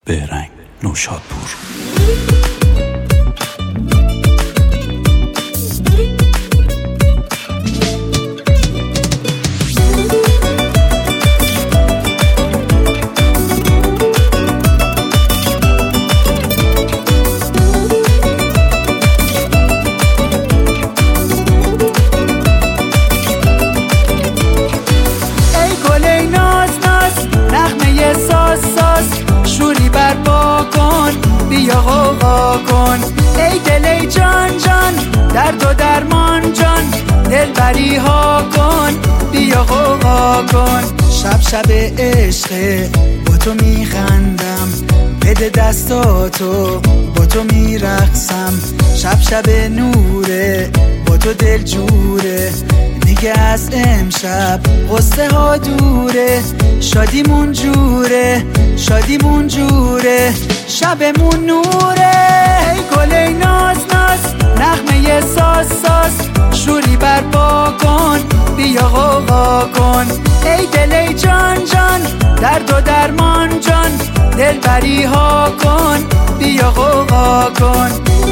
بهرنگ نوشادپور. شوری برپا کن، بیا غوغا کن. ای دل ای جان جان، درد و درمان جان، دلبری ها کن، بیا غوغا کن. شب شب عشقه با تو میخندم، بده دستاتو با تو میرقصم. شب شب نوره با تو دل جوره، دیگه از امشب غصه ها دوره. شادیمون جوره، شادیمون جوره، شبمون نوره. ای گل ای ناز ناز، نغمه ساز ساز، شوری برپا کن، بیا غوغا کن. ای دل ای جان جان، درد و درمان جان، دلبری ها کن، بیا غوغا کن.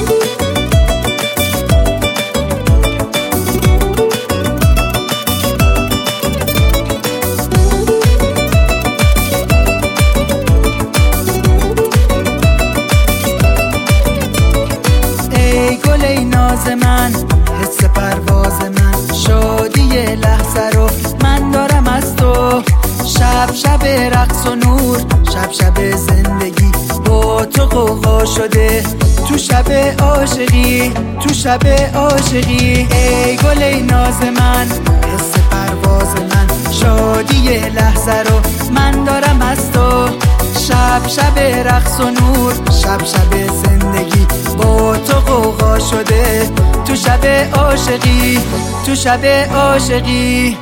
گل ای ناز من، حس پرواز من، شادی لحظه رو من دارم از تو. شب شب رقص و نور، شب شب زندگی با تو غوغا شده. تو شب عاشقی، تو شب عاشقی. ای گل ای ناز من، حس پرواز من، شادی لحظه رو من دارم از تو. شب شب رقص و نور، شب شب زندگی با تو غوغا شده. تو شب عاشقی، تو شب عاشقی.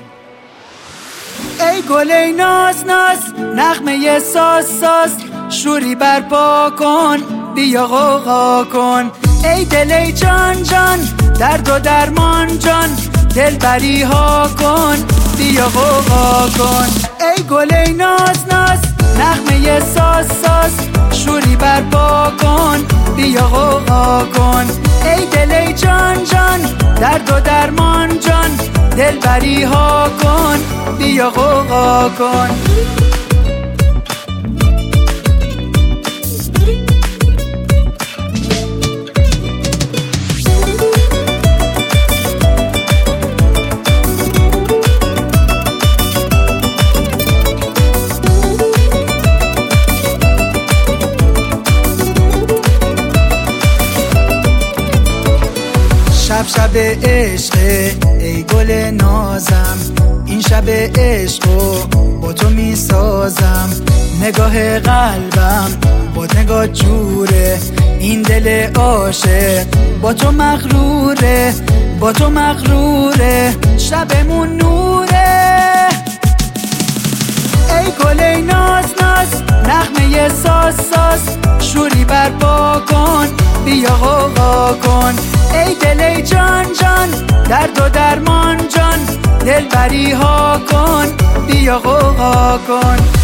ای گل ای ناز ناز، نغمه ساز ساز، شوری برپا کن، بیا غوغا کن. ای دل ای جان جان، درد و درمان جان، دلبری ها کن، بیا غوغا کن. ای گل ای ناز ناز، نغمه ساز ساز، شوری برپا کن، بیا غوغا کن. ای دل ای جان جان، درد و درمان جان، دلبری ها کن، بیا غوغا کن. شب شب عشقه ای گل نازم، این شب عشقو با تو می سازم. نگاه قلبم با نگاه جوره، این دل عاشق با تو مغروره، با تو مغروره، شبمون نوره. ای گل ای ناز ناز، نغمه ساز ساز، شوری برپا کن، بیا غوغا کن. ای دل ای جان جان، درد و درمان جان، دلبری ها کن، بیا غوغا کن.